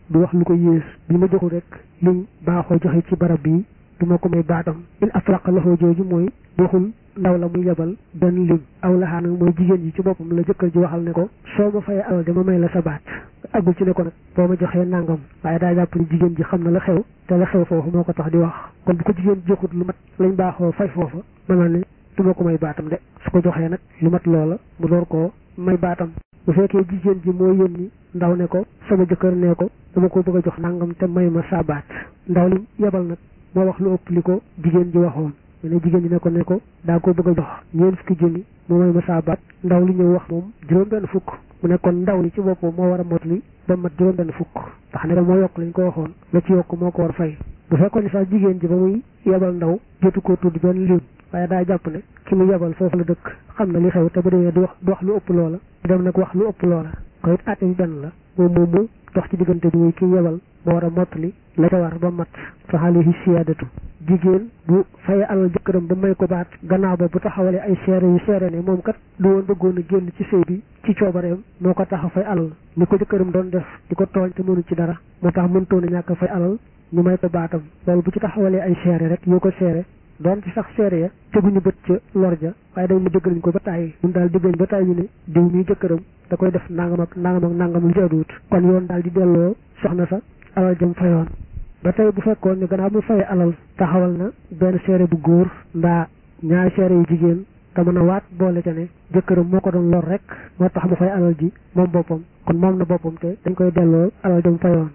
du wax lu ko yées bi ma joxul rek liñ baaxoo joxe ci barab bi du ma ko may baatam in afraqa loxoo jooju mooy waxul ndaw la muy yebal benn lim aw laxaa nag mooy jigéen ji ci boppam la jëkkër ji waxal ne ko soo ma fayee alal de ma may la sa baat aggul ci ne ko nag boo ma joxee nangam waaye daa jàpp ni jigéen ji xam na la xew te la xew foofu moo ko tax di wax kon bu ko jigéen joxut lu mat lañ baaxoo fay foofa mën na ne du ma ko may baatam de su ko joxee nag lu mat loola mu door koo may baatam bu fekkee jigéen ji moo yónni ndaw ne ko sama jëkkër ne ko dama ko bëgg a jox nangam te may ma sa baat ndaw li yebal nag moo wax lu ëpp li ko jigéen ji waxoon mu ne jigéen ji ne ko ne ko daa ko bëgg a jox ñeent fukki junni mu may ma sa baat ndaw li ñëw wax moom juróom benn fukk mu ne kon ndaw li ci boppam moo war a mot li ba mat juróom benn fukk ndax ne moo yokk lañ ko waxoon la ci yokk moo ko war a fay bu fekkoon ne sax jigéen ji ba muy yebal ndaw jotu koo tudd benn lim waaye daa jàpp ne ki mu yebal foofu la dëkk xam na li xew te bu demee du wax du wax lu ëpp loola dem nag wax lu ëpp loola ko it àtte bi benn la moom moom mu dox ci diggante bi muy ki yebal moo war a mottali la ca war ba mat fa alayhi siyaadatu jigéen bu faye alal jëkkëram ba may ko baat gannaaw ba bu taxawalee ay seere yu seere ne moom kat du woon bëggoon a génn ci sëy bi ci coobareem moo ko tax a fay alal ni ko jëkkëram doon def di ko tooñ te mënu ci dara moo tax mëntoon a ñàkk a fay alal ñu may ko baatam loolu bu ci taxawalee ay seere rek yoo ko seere doon ci sax seere ya teguñu bët ca lor ja waaye dañ ne dëgg nañ ko ba tàyyi ñun daal dëgg nañ ba tàyyi ñu ne diw mii jëkkëram da koy def nangam ak nangam ak nangam lu jaaduwut kon yoon daal di delloo soxna sa alal jëm fayoon ba tey bu fekkoon ne gannaaw bu fayee alal taxawal na benn seere bu góor mbaa ñaari seere yu jigéen te mën a waat boole ca ne jëkkëram moo ko doon lor rek moo tax mu fay alal ji moom boppam kon moom na boppam te dañ koy delloo alal jëm fayoon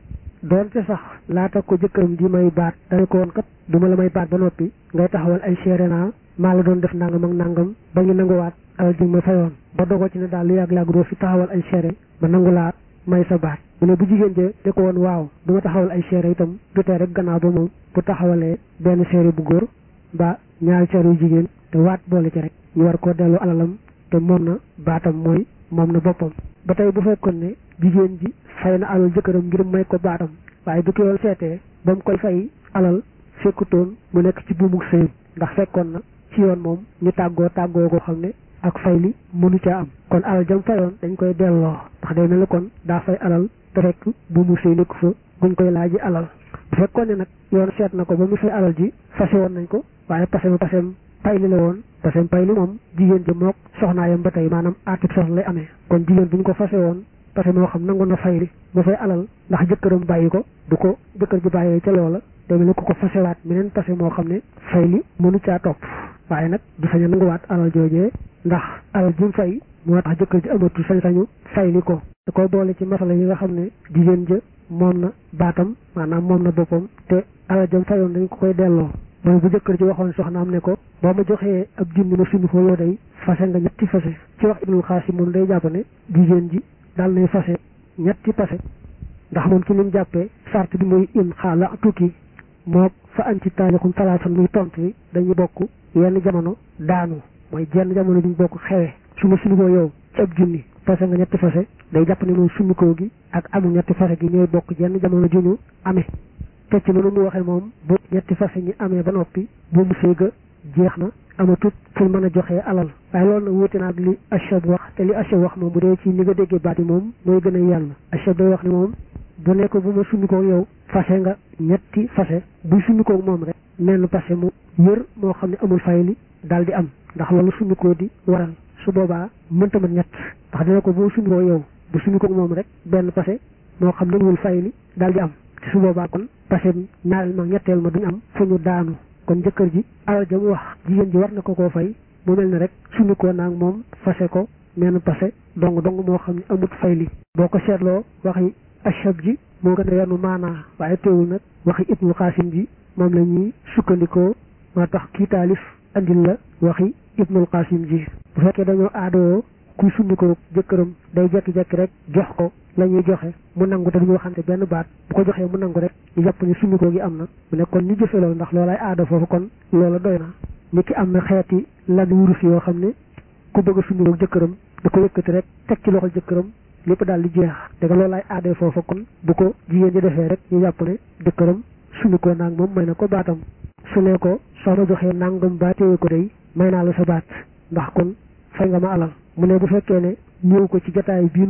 doonte sax laata ko jëkkëram ji may baat dañu ko woon kat du ma la may baat ba noppi ngay taxawal ay seere naa maa la doon def nangam ak nangam ba ñu nanguwaat alal ji ma fayoon ba dogoo ci ne daal lu yàgg-yàgg doo fi taxawal ay seere ba nangu laa may sa baat mu ne bu jigéen je de ko woon waaw du ma taxawal ay seere itam du tee rek gannaaw ba moom bu taxawalee benn seere bu góor ba ñaari seere yu jigéen te waat boole ci rek ñu war koo delloo alalam te moom na baatam mooy moom na boppam ba tey bu fekkoon ne jigéen ji fay na alal jëkkëram ngir may ko baatam waaye bu ko yoon seetee ba mu koy fay alal fekkutoon mu nekk ci buumu sëyam ndax fekkoon na ci yoon moom ñu tàggoo tàggoo goo xam ne ak fay li mënu caa am kon alal jam fayoon dañ koy delloo ndax day mel ne kon daa fay alal te fekk buumu sëy nekk fa buñ koy laaji alal bu fekkoon ne nag yoon seet na ko ba mu fay alal ji fase woon nañ ko waaye pasem pasem pay li la woon pasem pay li moom jigéen ji mook soxnaayam ba tey maanaam aatib soxna lay amee kon jigéen bu ñu ko fase woon parce que moo xam nangu na fay li mu fay alal ndax jëkkëram bàyyi ko du ko jëkkër ji bàyyee ca loola day mel ne ku ko fasewaat meneen pase moo xam ne fay li mënu caa topp waaye nag du sañ a nanguwaat alal joojee ndax alal ji mu fay moo tax jëkkër ji amatul sañ-sañu fay li ko da koy boole ci masala yi nga xam ne jigéen ja moom na baatam maanaam moom na boppam te alal jam fayoon dañ ko koy delloo mooy bu jëkkër ji waxoon soxnaam ne ko boo ma joxee ab junni ma sumi ko yow day fase nga ñetti fase ci wax Ibnul Xaasim moom day jàpp ne jigéen ji daal nay fase ñetti pase ndax moom ci lim jàppee sart bi muy in xaala tukki moo fa an ci taalixum talaatan muy tontu bi dañuy bokk yenn jamono daanu mooy jenn jamono duñ bokk xewe su ma sumikoo yow ci ab junni fase nga ñetti fase day jàpp ne moom sumikoo gi ak amul ñetti fase gi ñooy bokk jenn jamono ju ñu amee te ci noonu mu waxee moom bu ñetti fase ñi amee ba noppi bu mu séega jeex na amatut fu mën a joxee alal waaye loolu nag wuute naag li achab wax te li achab wax moom bu dee ci ni nga déggee baat yi moom mooy gën a yàlla achab day wax ne moom bu nekk bu ma summikoo yow fase nga ñetti fase buy summikoo moom rek menn fase mu yër moo xam ne amul fay li daal di am ndax loolu summikoo di waral su boobaa mënta mat ñett ndax dina ko bu summikoo yow bu summikoo moom rek benn fase moo xam ne amul fay li daal di am te su boobaa kon fase ñaareel ma ñetteel ma duñ am fu ñu daanu kon jëkkër ji alal ja mu wax jigéen ji war na ko koo fay mu mel ne rek suñu ko naag moom fase ko menn pase dong dong moo xam ne amut fay li boo ko seetloo waxi achab ji moo gën a yanu maanaa waaye teewul nag waxi Ibnul Xaasim ji moom la ñuy sukkandikoo moo tax kii taalif andil la waxi Ibnul Xaasim ji bu fekkee dañoo aadoo kuy summikoo jëkkëram day jekki-jekki rek jox ko la ñuy joxe mu nangu te duñu waxante benn baat bu ko joxee mu nangu rek ñu jàpp ne summikoo gi am na mu ne kon ñu jëfe loolu ndax loolay aada foofu kon loola doy na nit ki am na xeeti lan wurus yoo xam ne ku bëgg a summikoo jëkkëram da ko yëkkati rek teg ci loxol jëkkëram lépp daal di jeex te nga loolay aada foofu kon bu ko jigéen ji defee rek ñu jàpp ne jëkkëram summikoo naag moom may na ko baatam su ne ko soo ma joxee nangam baateewu ko day may naa la sa baat ndax kon fay nga ma alal mu ne bu fekkee ne ñëw ko ci jataay bii mu toog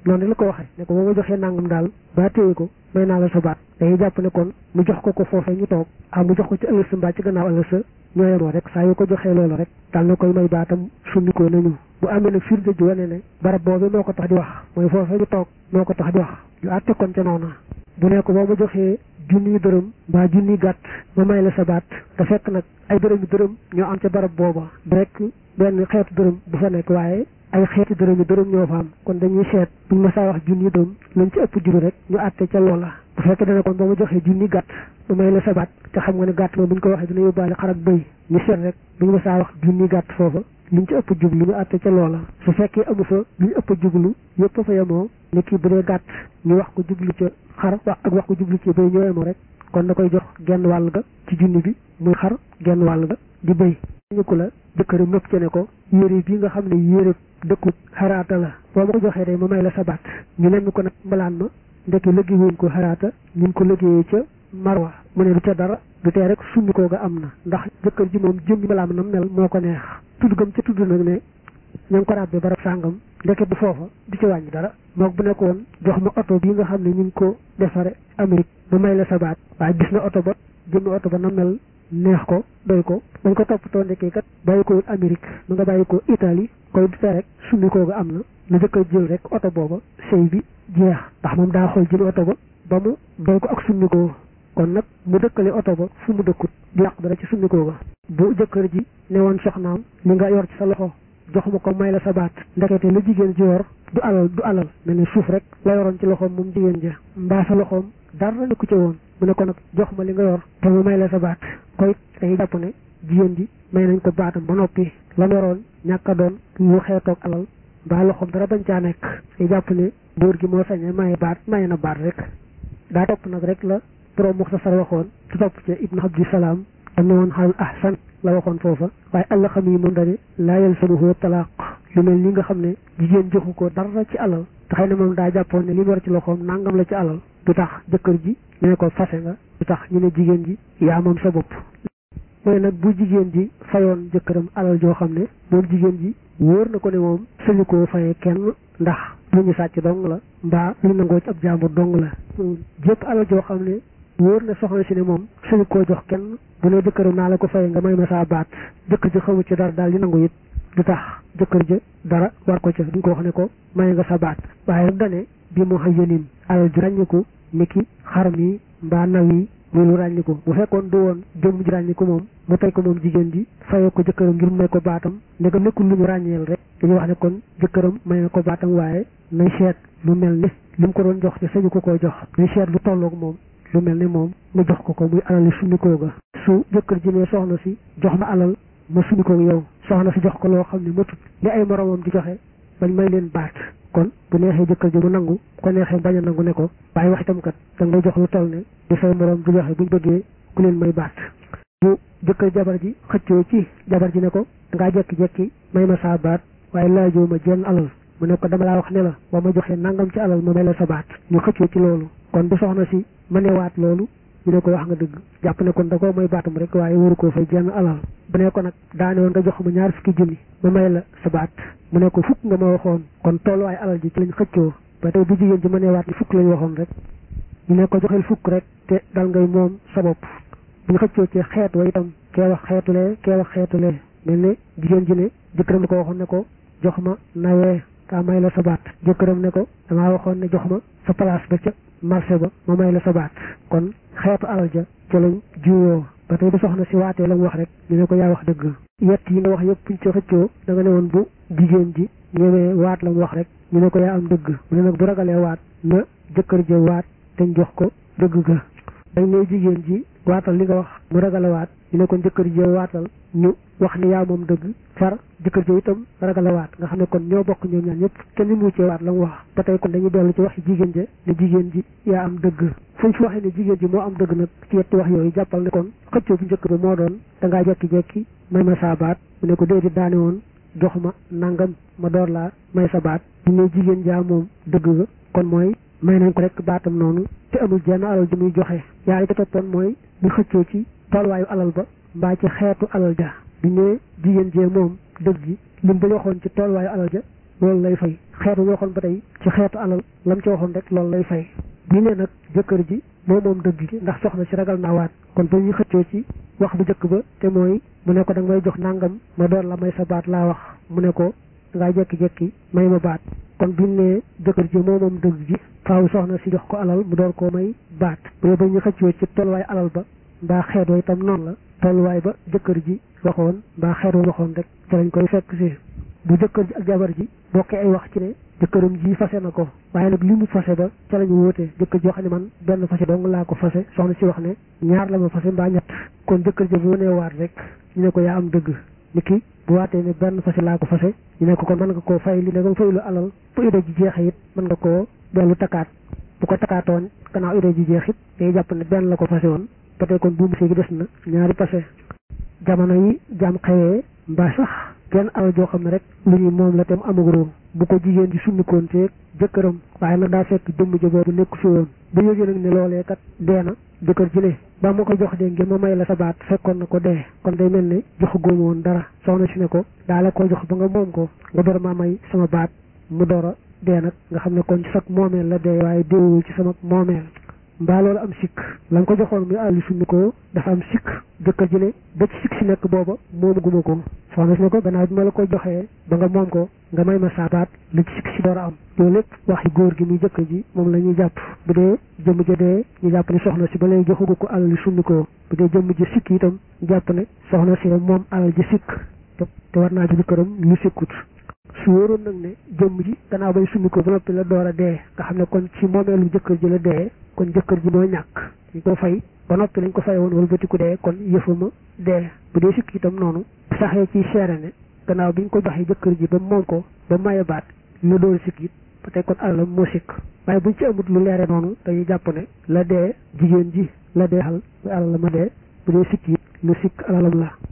noonu la ko waxee ne ko boo ma joxee nangam daal ba téye ko may naa la sa baat dañuy jàpp ne kon mu jox ko ko foofee ñu toog ah mu jox ko ci ëllëg sa mbaa ci gannaaw ëllëg sa ñoo yemoo rek saa yu ko joxee loolu rek daal na koy may baatam summikoo nañu bu amee nag firnde ji wane ne barab boobu moo ko tax di wax mooy foofee ñu toog moo ko tax di wax ñu àtte kon ca noona bu ne ko boo ma joxee junniy dërëm mbaa junniy gàtt ma may la sa baat da fekk nag ay dërëmi dërëm ñoo am ca barab booba rek benn xeetu dërëm bu fa nekk waaye ay xeeti dërëm yi dërëm ñoo fa am kon dañuy seet buñ ma saa wax junni dërëm luñ ci ëpp juru rek ñu àtte ca loola bu fekkee dana kon ba ma joxee junni gàtt ma may la sa baat te xam nga ne gàtt ma buñ ko waxee dina yóbbaale xar ak bëy ñu seet rek buñ ma saa wax junni gàtt foofa luñ ci ëpp jublu ñu àtte ca loola su fekkee amu fa luñ ëpp jublu yëpp fa yemoo ne kii bu dee gàtt ñu wax ko jublu ca xar wax ak wax ko jublu ci bëy ñoo yemoo rek kon da koy jox genn wàll ga ci junni bi muy xar genn wàll ga di bëy ñu ko la jëkkëram nëpp ca ne ko yére bi nga xam ne yére dëkkut xaraata la boo ma ko joxee day ma may la sa baat ñu leen ko nag mbalaan ma ndekki liggéey wuñ ko xaraata ñu ko liggéeyee ca marwa mu ne du ca dara du tee rek summi koo ga am na ndax jëkkër ji moom jëmmi mbalaan nam mel moo ko neex tudd gam ca tudd nag ne ña ngi ko ràbbee barab sàngam ndeke bu foofa du ci wàññi dara moog bu nekkoon jox ma oto bii nga xam ne ñu ngi ko defare Amérique ma may la sa baat waaye gis na oto ba jëmmi oto ba na mel neex ko doy ko dañ ko toppatoo ndekkee kat bàyyi ko Amérique mu nga bàyyi ko Italie koy du tee rek summi koo ga am na lu jëkkër jël rek oto booba sëy bi jeex ndax moom daa xool jël oto ba ba mu doy ko ak summi koo kon nag mu dëkkale oto ba fu mu dëkkut du yàq dara ci summi koo ga bu jëkkër ji ne woon soxnaam li nga yor ci sa loxo jox ma ko may la sa baat ndekete la jigéen ji yor du alal du alal mel ne suuf rek la yoroon ci loxoom moom jigéen ja mbaa sa loxoom dara nekku ci woon mu ne ko nag jox ma li nga yor te mu may la sa baat koy dañuy jàpp ne jigéen ji may nañ ko baatam ba noppi la yoroon ñàkk a doon lu xeetoog alal mbaa loxoom dara bañ caa nekk dañuy jàpp ne góor gi moo sañee maye baat maye na baat rek daa topp nag rek la borom Muxtasar waxoon te topp ca Ibnu Abdi Salaam am na woon xal ahsan la waxoon foofa waaye àll xam yi moom dane laa yalzamuhu talaaq lu mel ni nga xam ne jigéen joxu ko dara ci alal te xëy na moom daa jàppoon ne li mu war ci loxoom nangam la ci alal du tax jëkkër ji ñu ne ko fase nga du tax ñu ne jigéen ji yaa moom sa bopp mooy nag bu jigéen ji fayoon jëkkëram alal joo xam ne moom jigéen ji wóor na ko ne moom sañu koo fayee kenn ndax lu ñu sàcc dong la mbaa lu nangoo ci ab jàmbur dong la jëpp alal joo xam ne wóor na soxna si ne moom sañu koo jox kenn bu ne jëkkëram naa la ko fayee nga may ma saa baat jëkkër ji xamu ci dara daal di nangu it du tax jëkkër ja dara war ko ca duñ ko wax ne ko may nga sa baat waaye nag dane bi mu xëyanin alal ju ràññiku ni ki xar mi mbaa naw yi muy lu ràññiku bu fekkoon du woon jëmm ji ràññiku moom mu tey ko moom jigéen ji fayee ko jëkkëram ngir may ko baatam ndegam nekkul lu ñu ràññeel rek dañuy wax ne kon jëkkëram may na ko baatam waaye nay seet lu mel ni lu mu ko doon jox te sañu ko koo jox nay seet lu tolloog moom lu mel ni moom mu jox ko ko muy alal li summikoo ga su jëkkër ji ne soxna si jox ma alal ma summikoo yow soxna si jox ko loo xam ne matut li ay moromam di joxe bañ may leen baat kon bu neexee jëkkër ji mu nangu ko neexee bañ a nangu ne ko waaye wax itam kat da ngay jox lu toll ne di say morom di joxe buñ bëggee ku leen may baat bu jëkkër jabar ji xëccoo ci jabar ji ne ko dangaa jekki-jekki may ma saa baat waaye laajoo ma jenn alal mu ne ko dama laa wax ne la boo ma joxee nangam ci alal ma may la sa baat ñu xëccoo ci loolu kon bu soxna si mënewaat loolu ñu ne ko wax nga dëgg jàpp ne kon da koo may baatam rek waaye waru koo fay jenn alal bu ne ko nag daane woon nga jox ma ñaar fukki junni ma may la sa baat mu ne ko fukk nga ma waxoon kon tolluwaay alal ji ci lañ xëccoo ba tey bu jigéen ji mënewaat ni fukk lañ waxoon rek ñu ne ko joxel fukk rek te dal ngay moom sa bopp bu ñu xëccoo ci xeet wa itam kee wax xeetulee kee wax xeetulee mel ne jigéen ji ne jëkkëram ne ko waxoon ne ko jox ma nawee kaa may la sa baat jëkkëram ne ko damaa waxoon ne jox ma sa place ba ca marché ba ma may la sa baat kon xeetu alal ja ca lañ jiwoo ba tey bu soxna si waatee la mu wax rek ñu ne ko yaa wax dëgg yett yi nga wax yëpp buñ ci xëccoo da nga ne woon bu jigéen ji ñëwee waat la mu wax rek ñu ne ko yaa am dëgg mu ne nag bu ragalee waat na jëkkër ja waat dañ jox ko dëgg ga dañ ne jigéen ji waatal li nga wax mu ragale waat ñu ne ko jëkkër ja waatal ñu wax ni yaa moom dëgg far jëkkër ja itam ragale waat nga xam ne kon ñoo bokk ñoom ñaar ñëpp kenn ni muccee waat la mu wax ba tey kon dañuy dellu ci wax jigéen ja ne jigéen ji yaa am dëgg fuñ fi waxee ne jigéen ji moo am dëgg nag ci yetti wax yooyu jàppal ne kon xëccoo bu njëkk ba moo doon dangaa jekki-jekki may ma saa baat mu ne ko déedéet daane woon jox ma nangam ma door laa may sa baat ñu ne jigéen jaa moom dëgg ga kon mooy may nañ ko rek baatam noonu te amul jenn alal ji muy joxe yaa yi ko toppoon mooy ñu xëccoo ci tolluwaayu alal ba mbaa ci xeetu alal ja bi ne jigéen jee moom dëgg ji lim ba waxoon ci tolluwaayu alal ja loolu lay fay xeetu waxoon ba tey ci xeetu alal lam ci waxoon rek loolu lay fay bi ne nag jëkkër ji moo moom dëgg gi ndax soxna si ragal naa waat kon ba ñuy xëccoo ci wax bu jëkk ba te mooy mu ne ko da nga may jox nangam ma doon la may sa baat laa wax mu ne ko dangaa jekki-jekki may ma baat kon bi ne jëkkër ji moo moom dëgg gi faaw soxna si jox ko alal mu door koo may baat bu dee ba ñuy xëccoo ci tolluwaay alal ba mbaa xeet wa itam noonu la tolluwaay ba jëkkër ji waxoon mbaa xeet wa waxoon rek ca lañ koy fekk si bu jëkkër ji ak jabar ji bokkee ay wax ci ne jëkkëram ji fase na ko waaye nag li mu fase ba ca lañu wóote jëkkër ji wax ne man benn fase dong laa ko fase soxna si wax ne ñaar la ma fase mbaa ñett kon jëkkër ji bu nee waat rek ñu ne ko yaa am dëgg ni ki bu waatee ne benn fase laa ko fase ñu ne ko kon mën nga koo fay li ne nga faylu alal bu ida ji jeexe it mën nga koo dellu takkaat bu ko takkaatoon gannaaw ida ji jeex it day jàpp ne benn la ko fase woon ba tey kon buumu séegi des na ñaari fase jamono yi jaam xëyee mbaa sax genn alal joo xam ne rek lu ñuy moom la te mu amaguroo bu ko jigéen ji summikoon teeg jëkkëram waaye nag daa fekk jëmm ja boobu nekku fi woon bu yëgee nag ne loolee kat dee na jëkkër ji ne ba ma ko jox dee ngir ma may la sa baat fekkoon na ko dee kon day mel ne joxu góoma woon dara soxna si ne ko daa la ko jox ba nga moom ko nga door maa may sama baat mu door a dee nag nga xam ne kon ci sag moomeel la dee waaye déewul ci sama moomeel mbaa loolu am sikk la nga ko joxoon muy àlli summi ko dafa am sikk jëkkër ji ne ba ci sikk si nekk booba moomu guma ko soxna si ne ko gannaaw bi ma la ko joxee ba nga moom ko nga may ma saabaat li ci sikk si door a am loolu lépp waxi góor gi muy jëkkër ji moom la ñuy jàpp bu dee jëmm ja dee ñu jàpp ne soxna si ba lay joxugu ko àlli summi ko bu dee jëmm ji sikk itam ñu jàpp ne soxna si moom alal ji sikk te te war naa ji këram lu sikkut su wóoroon nag ne jëmm ji gannaaw bay summi ko ba noppi la door a dee nga xam ne kon ci moomeelu jëkkër ji la dee kon jëkkër ji moo ñàkk ñu ko fay ba noppi lañ ko fay woon wala bëti ku dee kon yëfama dee bu dee sikk itam noonu saxee ci seere ne gannaaw bi ñu ko joxee jëkkër ji ba moom ko ba maye baat la door sikk it ba tey kon alalam moo sikk waaye buñ ci amut lu leere noonu dañuy jàpp ne la dee jigéen ji la dee xal muy alalam ma dee bu dee sikk it lu sikk alalam la